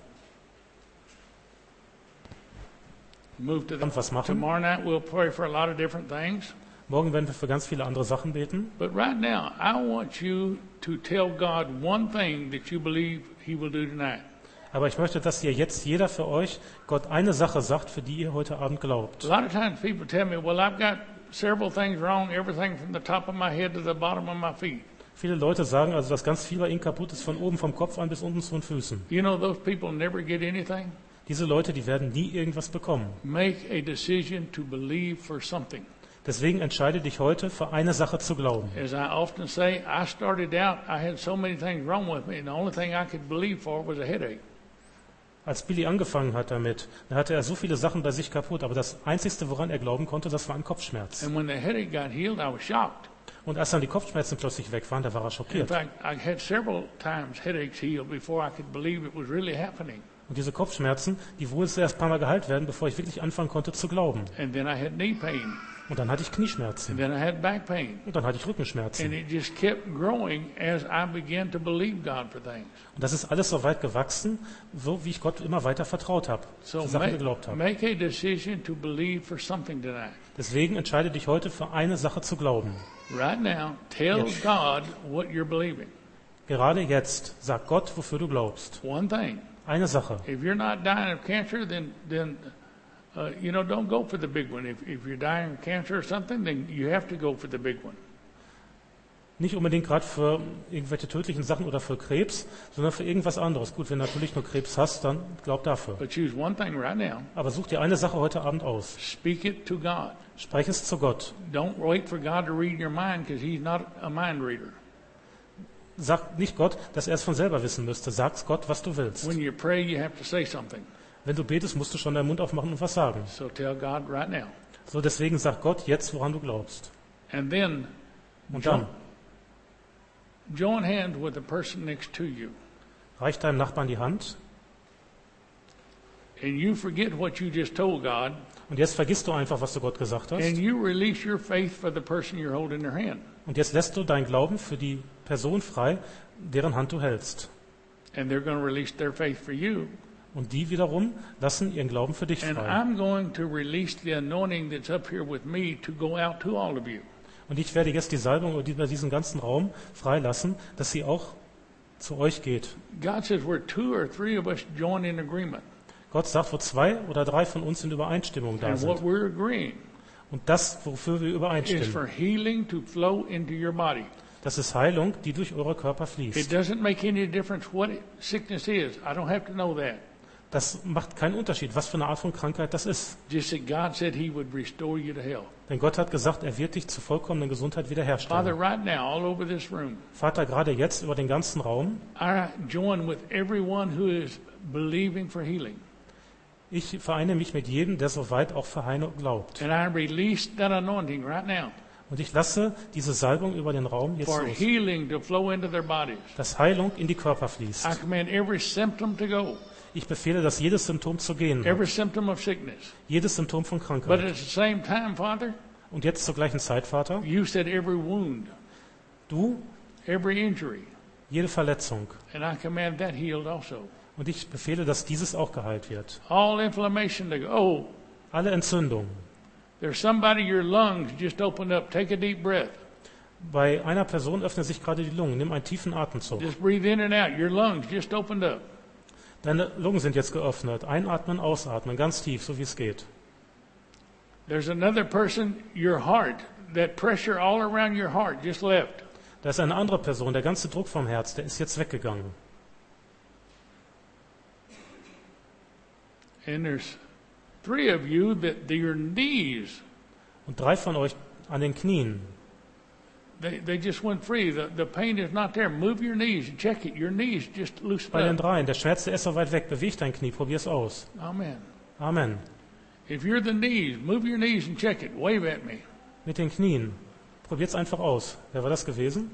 Move to the. Und was machen? Tomorrow night we'll pray for a lot of different things. Morgen werden wir für ganz viele andere Sachen beten. But right now, I want you to tell God one thing that you believe He will do tonight. Aber ich möchte, dass ihr jetzt jeder für euch Gott eine Sache sagt, für die ihr heute Abend glaubt. A lot of times people tell me, well, I've got several things wrong, everything from the top of my head to the bottom of my feet. Viele Leute sagen also, dass ganz viel bei ihnen kaputt ist, von oben vom Kopf an bis unten zu den Füßen. You know, those people never get anything. Diese Leute, die werden nie irgendwas bekommen. Make a decision to believe for something. Deswegen entscheide dich heute, für eine Sache zu glauben. As I often say, I started out, I had so many things wrong with me, and the only thing I could believe for was a headache. Als Billy angefangen hat damit, da hatte er so viele Sachen bei sich kaputt, aber das Einzige, woran er glauben konnte, das war ein Kopfschmerz. And when the headache got healed, I was shocked. Und als dann die Kopfschmerzen plötzlich weg waren, da war er In schockiert. fact, I had several times headaches healed before I could believe it was really happening. Und diese Kopfschmerzen, die wohl erst ein paar Mal geheilt werden, bevor ich wirklich anfangen konnte zu glauben. And then I had knee pain. Und dann hatte ich And Knieschmerzen. then I had back pain. Und dann hatte ich And Rückenschmerzen. it just kept growing as I began to believe God for things. Und das ist alles so weit gewachsen, so wie ich Gott immer weiter vertraut habe, So für Sachen make, geglaubt habe. make a decision to believe for something tonight. Deswegen entscheide dich heute, für eine Sache zu glauben. Right now, tell Yes. God what you're believing. Gerade jetzt, sag Gott, wofür du glaubst. One thing. Eine Sache. If you're not dying of cancer, then then uh, you know don't go for the big one. If if you're dying of cancer or something, then you have to go for the big one. Nicht unbedingt gerade für irgendwelche tödlichen Sachen oder für Krebs, sondern für irgendwas anderes. Gut, wenn du natürlich nur Krebs hast, dann glaub dafür. But choose one thing right now. Aber such dir eine Sache heute Abend aus. Speak it to God. Sprech es zu Gott. Don't wait for God to read your mind because He's not a mind reader. Sag nicht Gott, dass er es von selber wissen müsste. Sag's Gott, was du willst. When you pray, you have to say something. Wenn du betest, musst du schon deinen Mund aufmachen und was sagen. So tell God right now. So, deswegen sag Gott jetzt, woran du glaubst. And then Und dann join hands with the person next to you. reich deinem Nachbarn die Hand. And you forget what you just told God. Und jetzt vergisst du einfach, was du Gott gesagt hast. And you release your faith for the person you're holding their hand. Und jetzt lässt du deinen Glauben für die Person frei, deren Hand du hältst. And they're going to release their faith for you. Und die wiederum lassen ihren Glauben für dich And frei. I'm going to release the anointing that's up here with me to go out to all of you. Und ich werde jetzt die Salbung über diesen ganzen Raum freilassen, dass sie auch zu euch geht. God says we're two or three of us join in agreement. Gott sagt, wo zwei oder drei von uns in Übereinstimmung da And what sind. we're agreeing Und das, wofür wir is übereinstimmen, for healing to flow into your body. das ist Heilung, die durch eure Körper It fließt. doesn't make any difference what sickness is. I don't have to know that. Das macht keinen Unterschied, was für eine Art von Krankheit das ist. Just that God said He would restore you to health. Denn Gott hat gesagt, er wird dich zur vollkommenen Gesundheit Father, wiederherstellen. right now, all over this room, Vater, gerade jetzt über den ganzen Raum, I join with everyone who is believing for healing. ich vereine mich mit jedem, der soweit auch für Heilung glaubt. And I release that anointing right now Und ich lasse diese Salbung über den Raum jetzt for los, healing to flow into their bodies. dass Heilung in die Körper I fließt. command every symptom to go, Ich befehle, dass jedes Symptom zu gehen hat, every symptom of sickness. jedes Symptom von But Krankheit. at the same time, Father, Und jetzt zur gleichen Zeit, Vater, you said every wound, du, every injury, jede Verletzung. and I command that healed also. Und ich befehle, dass dieses auch geheilt wird. All inflammation to go. Oh, Alle Entzündungen. there's somebody, your lungs just opened up. Take a deep breath. Bei einer Person öffnen sich gerade die Lungen. Nimm einen tiefen Atemzug. Just breathe in and out. Your lungs just opened up. Deine Lungen sind jetzt geöffnet. Einatmen, ausatmen, ganz tief, so wie es geht. There's another person, your heart, that pressure all around your heart just left. Da ist eine andere Person, der ganze Druck vom Herz, der ist jetzt weggegangen. And there's three of you that your knees, Und drei von euch an den Knien. they, they just went free. The, the pain is not there. Move your knees and check it. Your knees just loosened Bei den up. dreien. Der Schmerz, der ist so weit weg. Beweg dein Knie, probier's aus. Amen. Amen. If you're the knees, move your knees and check it. Wave at me. Mit den Knien. Probiert's einfach aus. Wer war das gewesen?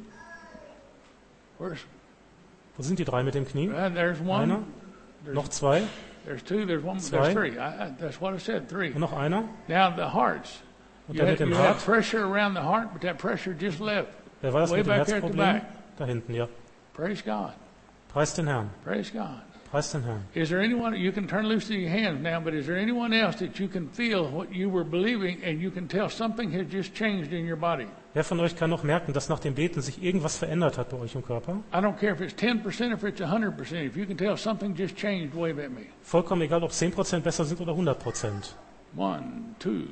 Where's, Wo sind die drei mit dem Knie? uh, there's one. Einer? There's, Noch zwei? there's two. There's one. Zwei. There's three. I, I, that's what I said. Three. Und noch einer? Now the hearts. Und You der had, mit dem you had Hart? pressure around the heart, but that pressure just left. Wer war das Way mit dem back there at the Herzproblem? back. Da hinten, ja. Praise God. Preis den Herrn. Praise God. Preis den Herrn. Is there anyone, you can turn loose to your hands now, but is there anyone else that you can feel what you were believing and you can tell something has just changed in your body? Wer von euch kann noch merken, dass nach dem Beten sich irgendwas verändert hat bei euch im Körper? I don't care if it's ten percent or if it's one hundred percent. If you can tell something just changed, wave at me. Vollkommen egal, ob zehn Prozent besser sind oder hundert Prozent. One, two,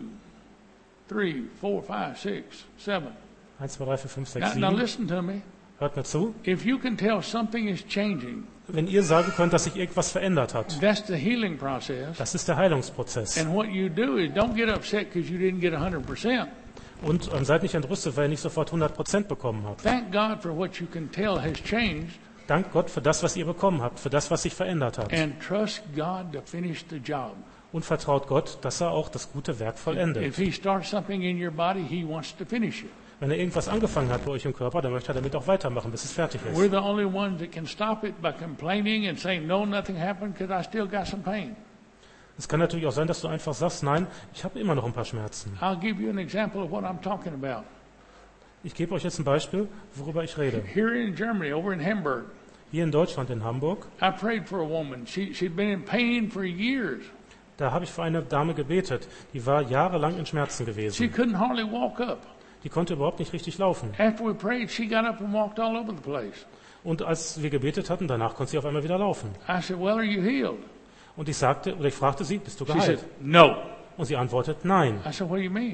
three, four, five, six, seven. eins, zwei, drei, vier, fünf, sechs, Now, now sieben. listen to me. Hört mir zu. If you can tell something is changing, Wenn ihr sagen könnt, dass sich irgendwas verändert hat, that's the healing process. das ist der Heilungsprozess. And what you do is don't get upset because you didn't get one hundred percent. Und ähm, seid nicht entrüstet, weil ihr nicht sofort hundert Prozent bekommen habt. Thank God for what you can tell has changed Dank Gott für das, was ihr bekommen habt, für das, was sich verändert hat. and trust God to finish the job. Und vertraut Gott, dass er auch das gute Werk If vollendet. He starts something in your body, He wants to finish it. Wenn er irgendwas angefangen hat bei euch im Körper, dann möchte er damit auch weitermachen, bis es fertig We're ist. the only ones that can stop it by complaining and saying, no, nothing happened because I still got some pain. Es kann natürlich auch sein, dass du einfach sagst, nein, ich habe immer noch ein paar Schmerzen. I'll give you an example of what I'm talking about. Ich gebe euch jetzt ein Beispiel, worüber ich rede. Here in Germany, over in Hamburg, Hier in Deutschland, in Hamburg, I prayed for a woman. She, she'd been in pain for years. da habe ich für eine Dame gebetet, die war jahrelang in Schmerzen She gewesen. couldn't hardly walk up. Die konnte überhaupt nicht richtig laufen. After we prayed, she got up and walked all over the place. Und als wir gebetet hatten, danach konnte sie auf einmal wieder laufen. I said, well, are you healed? Und ich sagte, oder ich fragte sie, bist du She said, geheilt? no. Und sie antwortet, nein. I said, what do you mean?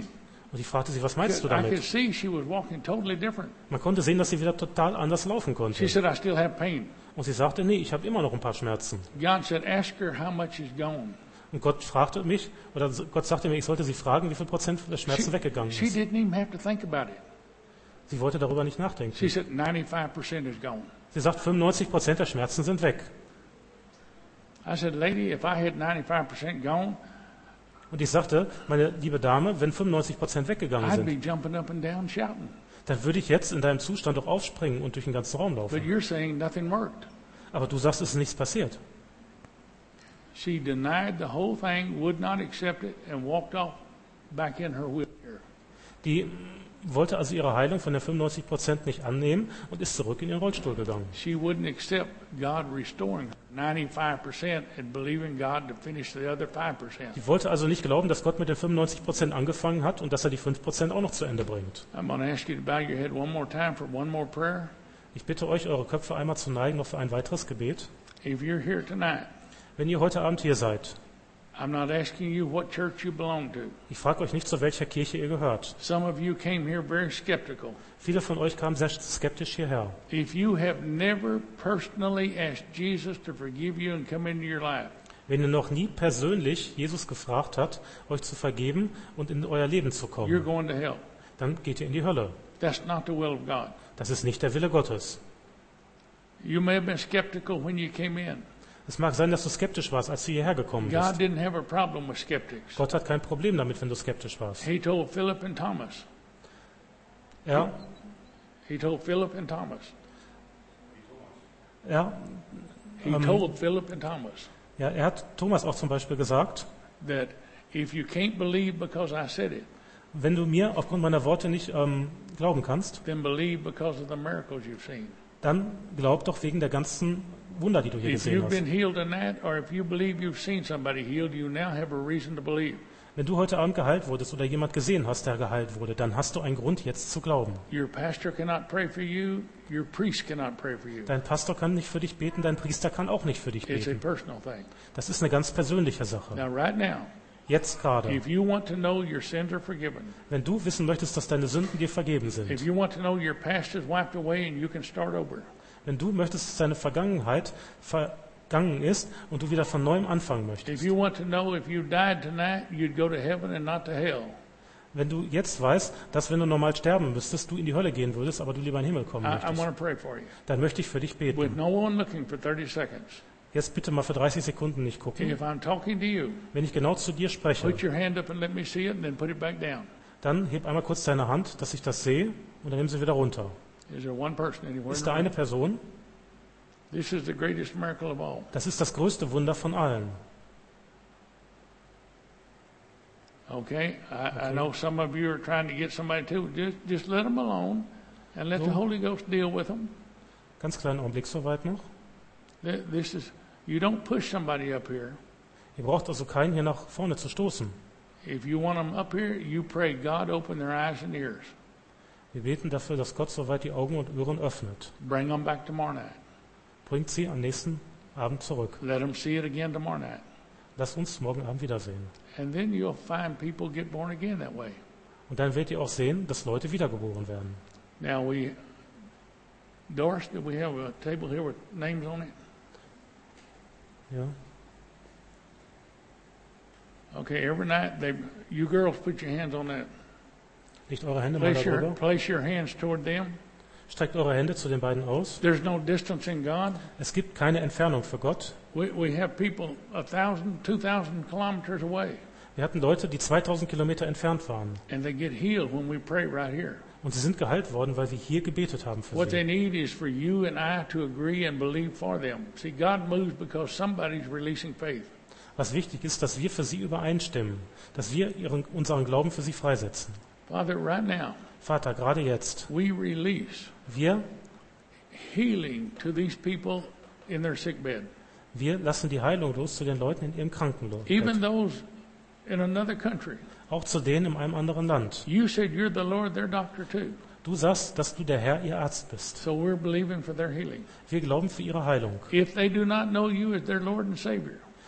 Und ich fragte sie, was meinst du I could damit? see she was walking totally different. Man konnte sehen, dass sie wieder total anders laufen She konnte. said, I still have pain. Und sie sagte, nee, ich habe immer noch ein paar Schmerzen. God said, ask her how much is gone. Und Gott fragte mich, oder Gott sagte mir, ich sollte sie fragen, wie viel Prozent der Schmerzen She, weggegangen she ist. didn't even have to think about it. Sie wollte darüber nicht nachdenken. She said, ninety-five percent is gone. Sie sagt, fünfundneunzig Prozent der Schmerzen sind weg. I said, lady, if I had ninety-five percent gone, Und ich sagte, meine liebe Dame, wenn fünfundneunzig Prozent weggegangen I'd be sind, jumping up and down shouting. dann würde ich jetzt in deinem Zustand doch aufspringen und durch den ganzen Raum But laufen. you're saying nothing worked. Aber du sagst, es ist nichts passiert. She denied the whole thing, would not accept it, and walked off back in her wheelchair. Die wollte also ihre Heilung von den fünfundneunzig Prozent nicht annehmen und ist zurück in ihren Rollstuhl gegangen. She wouldn't accept God restoring ninety-five percent and believing God to finish the other five percent. Sie wollte also nicht glauben, dass Gott mit den fünfundneunzig Prozent angefangen hat und dass er die fünf Prozent auch noch zu Ende bringt. I'm going to ask you to bow your head one more time for one more prayer. Ich bitte euch, eure Köpfe einmal zu neigen, noch für ein weiteres Gebet. If you're here tonight, Wenn ihr heute Abend hier seid, I'm not asking you what church you belong to. ich frage euch nicht, zu welcher Kirche ihr gehört. Some of you came here very skeptical. Viele von euch kamen sehr skeptisch hierher. If you have never personally asked Jesus to forgive you and come into your life, Wenn ihr noch nie persönlich Jesus gefragt habt, euch zu vergeben und in euer Leben zu you're kommen, going to hell. dann geht ihr in die Hölle. That's not the will of God. Das ist nicht der Wille Gottes. You may have been skeptical when you came in. Es mag sein, dass du skeptisch warst, als du hierher gekommen God bist. didn't have a problem with skeptics. Gott hat kein Problem damit, wenn du skeptisch warst. He told Philip and Thomas. Er, He told Philip and Thomas. er, He Um, told Philip and Thomas ja, er hat Thomas auch zum Beispiel gesagt, that if you can't believe because I said it, wenn du mir aufgrund meiner Worte nicht ähm, glauben kannst, then believe because of the miracles you've seen. dann glaub doch wegen der ganzen Wunder, die du hier If gesehen you've been hast. healed in that, or if you believe you've seen somebody healed, you now have a reason to believe. Wenn du heute Abend geheilt wurdest oder jemand gesehen hast, der geheilt wurde, dann hast du einen Grund, jetzt zu glauben. Your pastor cannot pray for you. Your priest cannot pray for you. Dein Pastor kann nicht für dich beten, dein Priester kann auch nicht für dich It's a beten. personal thing. Das ist eine ganz persönliche Sache. Now, right now, Jetzt gerade. if you want to know your sins are forgiven, Wenn du wissen möchtest, dass deine Sünden dir vergeben if sind, you want to know your past is wiped away and you can start over, wenn du möchtest, dass deine Vergangenheit vergangen ist und du wieder von neuem anfangen if möchtest, you want to know if you died tonight, you'd go to heaven and not to hell, wenn du jetzt weißt, dass wenn du normal sterben müsstest, du in die Hölle gehen würdest, aber du lieber in den Himmel kommen I, I möchtest, want to pray for you. dann möchte ich für dich With beten. no one looking for thirty seconds. Jetzt bitte mal für dreißig Sekunden nicht gucken. If I'm talking to you, Wenn ich genau zu dir spreche, put your hand up and let me see it, and then put it back down. dann heb einmal kurz deine Hand, dass ich das sehe, und dann nimm sie wieder runter. Is there one person anywhere? Ist in da the eine room? Person? This is the greatest miracle of all. Das ist das größte Wunder von allen. Okay? I, I know some of you are trying to get somebody to. Just, just let them alone and let the So. Holy Ghost deal with them. Ganz kleinen Augenblick soweit noch. Th- This is, you don't push somebody up here. Ihr braucht also keinen hier nach vorne zu stoßen. If you want them up here, you pray, God, open their eyes and ears. Wir beten dafür, dass Gott soweit die Augen und Ohren öffnet. Bring them back tomorrow night. Bringt sie am nächsten Abend zurück. Let them see it again tomorrow night. Lasst uns morgen Abend wiedersehen. And then you'll find people get born again that way. Und dann werdet ihr auch sehen, dass Leute wiedergeboren werden. Now we, Doris, do we have a table here with names on it? Ja. Okay, every night they, you girls put your hands on that. Legt eure Hände mal Place your, darüber. place your hands toward them. Streckt eure Hände zu den beiden aus. There's no distance in God. Es gibt keine Entfernung für Gott. We, we have people a thousand, two thousand kilometers away, Wir hatten Leute, die zweitausend Kilometer entfernt waren. and they get healed when we pray right here. Und sie sind geheilt worden, weil wir hier gebetet haben für What they sie. need is for you and I to agree and believe for them. See, God moves because somebody's releasing faith. Was wichtig ist, dass wir für sie übereinstimmen. Dass wir ihren, unseren Glauben für sie freisetzen. Father, right now, Vater, gerade jetzt, we release wir, healing to these people in their sick bed. wir lassen die Heilung los zu den Leuten in ihrem Krankenbett. Even those in another country. Auch zu denen in einem anderen Land. You said you're the Lord, their doctor too. Du sagst, dass du der Herr, ihr Arzt bist. So we're believing for their healing. Wir glauben für ihre Heilung. If they do not know you as their Lord and Savior,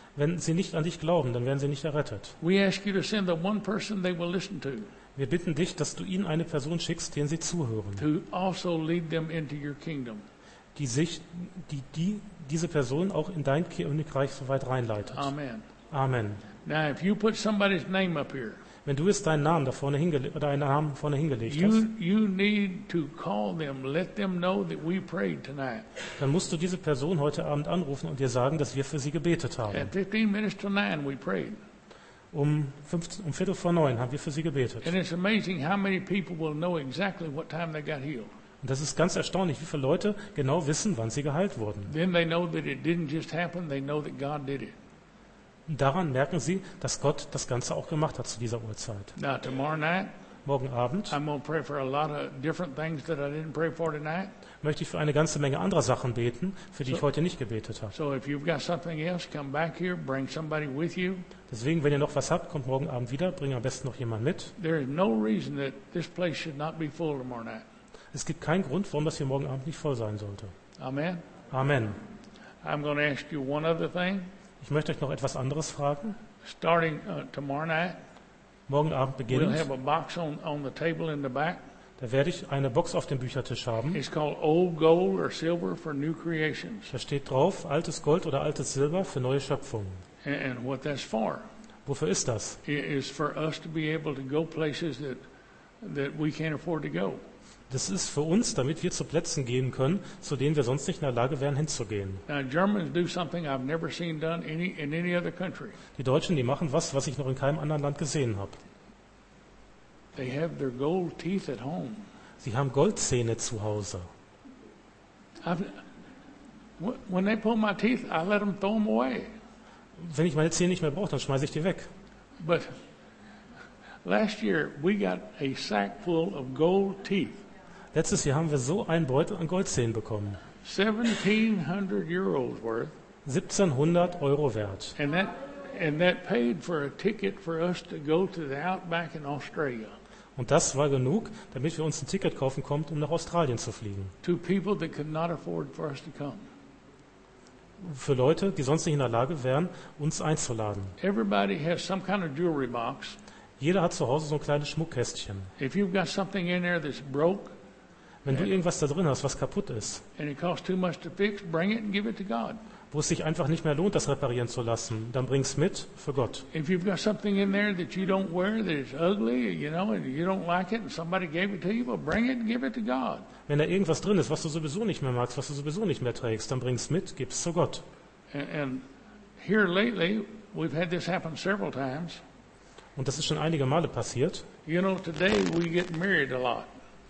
Wenn sie nicht an dich glauben, dann werden sie nicht errettet. We ask you to send the one person they will listen to, Wir bitten dich, dass du ihnen eine Person schickst, denen sie zuhören, to also lead them into your kingdom. die sich, die, die diese Person auch in dein Königreich so weit reinleitet. Amen. Amen. Now, if you put somebody's name up here, Wenn du jetzt deinen Namen da vorne hingelegt oder einen Namen vorne hingelegt hast, you you need to call them, let them know that we prayed tonight. dann musst du diese Person heute Abend anrufen und dir sagen, dass wir für sie gebetet haben. At fifteen minutes to nine, we prayed. Um, fünfzehn, um Viertel vor neun haben wir für sie gebetet. And it's amazing how many people will know exactly what time they got healed. Und das ist ganz erstaunlich, wie viele Leute genau wissen, wann sie geheilt wurden. Then they know that it didn't just happen, they know that God did it. Und daran merken sie, dass Gott das Ganze auch gemacht hat zu dieser Uhrzeit. Now, tomorrow night, Morgen Abend I'm going to pray for a lot of different things that I didn't pray for tonight. möchte ich für eine ganze Menge anderer Sachen beten, für die ich heute nicht gebetet habe. So if you've got something else, come back here, bring somebody with you. Deswegen, wenn ihr noch was habt, kommt morgen Abend wieder, bringt am besten noch jemand mit. There is no reason that this place should not be full tomorrow night. Es gibt keinen Grund, warum das hier morgen Abend nicht voll sein sollte. Amen. Amen. I'm going to ask you one other thing. Ich möchte euch noch etwas anderes fragen. Starting uh, tomorrow night, Morgen Abend we'll beginnt, have a box on, on the table in the back. da werde ich eine Box auf dem Büchertisch haben. It's called Old Gold or Silver for New Creations. Da steht drauf, altes Gold oder altes Silber für neue Schöpfungen. And, and what that's for Wofür ist das? i- is for us to be able to go places that that we can't afford to go. Das ist für uns, damit wir zu Plätzen gehen können, zu denen wir sonst nicht in der Lage wären, hinzugehen. Now, Germans do something I've never seen done any in any other country. Die Deutschen, die machen was, was ich noch in keinem anderen Land gesehen habe. They have their gold teeth at home. Sie haben Goldzähne zu Hause. I've, wh- when they pull my teeth, I let them throw them away. Wenn ich meine Zähne nicht mehr brauche, dann schmeiße ich die weg. But last year we got a sack full of gold teeth, Letztes Jahr haben wir so einen Beutel an Goldzähnen bekommen. seventeen hundred euros worth, siebzehnhundert Euro wert. and that and that paid for a ticket for us to go to the outback in Australia. Und das war genug, damit wir uns ein Ticket kaufen konnten, um nach Australien zu fliegen. To people that could not afford for us to come. Für Leute, die sonst nicht in der Lage wären, uns einzuladen. Everybody has some kind of jewelry box. Jeder hat zu Hause so ein kleines Schmuckkästchen. If you've got something in there that's broke Wenn du irgendwas da drin hast, was kaputt ist, and it costs too much to fix, bring it and give it to God. wo es sich einfach nicht mehr lohnt, das reparieren zu lassen, dann bring's mit für Gott. If you've got something in there that you don't wear that is ugly, you know, and you don't like it, and somebody gave it to you, well, bring it and give it to God. Wenn da irgendwas drin ist, was du sowieso nicht mehr magst, was du sowieso nicht mehr trägst, dann bring's mit, gib's zu Gott. And, and here lately, we've had this happen several times. Und das ist schon einige Male passiert. You know, today we get married a lot.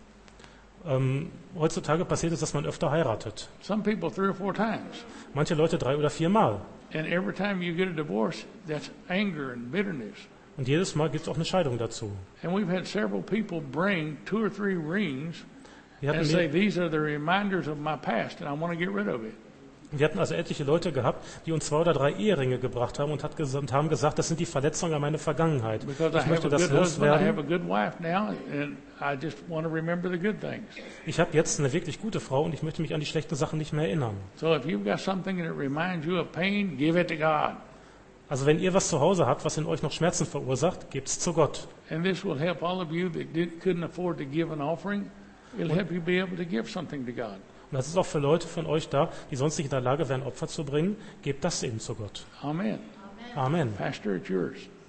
Ähm, heutzutage passiert es, dass man öfter heiratet. Some people three or four times. Manche Leute drei oder viermal. And every time you get a divorce, that's anger and bitterness. Und jedes Mal gibt's auch eine Scheidung dazu. And we've had several people bring two or three rings Wir and hatten, say, mehr, these are the reminders of my past, and I want to get rid of it. wir hatten also etliche Leute gehabt, die uns zwei oder drei Eheringe gebracht haben und, hat ges und haben gesagt, das sind die Verletzungen an meine Vergangenheit. Because I Ich have möchte a das good husband, I have loswerden. a good wife now, and I just want to remember the good things. Ich habe jetzt eine wirklich gute Frau und ich möchte mich an die schlechten Sachen nicht mehr erinnern. So if you've got something that reminds you of pain, give it to God. Also wenn ihr was zu Hause habt, was in euch noch Schmerzen verursacht, gebt's zu Gott. And this will help all of you that did, couldn't afford to give an offering. It'll help you be able to give something to God. Und das ist auch für Leute von euch da, die sonst nicht in der Lage wären, Opfer zu bringen. Gebt das eben zu Gott. Amen. Amen. Pastor, it's yours.